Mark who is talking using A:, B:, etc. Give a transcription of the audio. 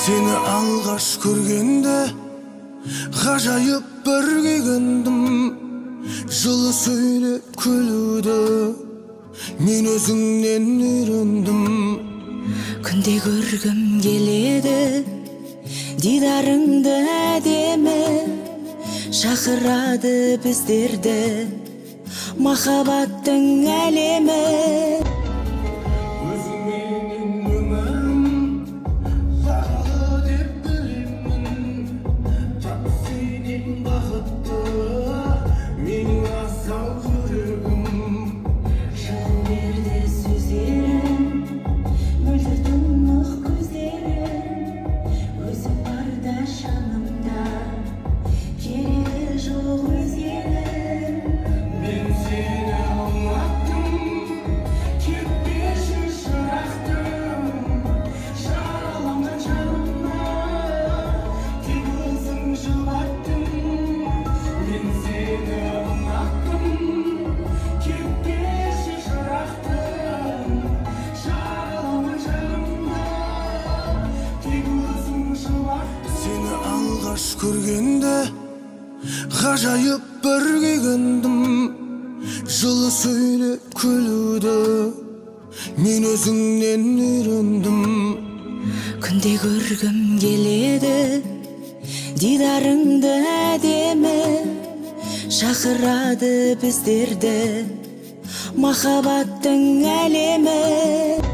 A: Seni alğaş көргенде ғажайып бір күйгендім. Жылы сөйлеп күлуді мен өзіңнен үйрендім.
B: Күнде көргім келеді дидарыңды әдемі, шақырады біздерді махаббаттың әлемі.
A: Seni alğaş көргенде ғажайып бір күйгендім. Жылы сөйлеп күлуді мен өзіңнен үйрендім.
B: Күнде көргім келеді дидарыңды әдемі, шақырады біздерді махаббаттың әлемі.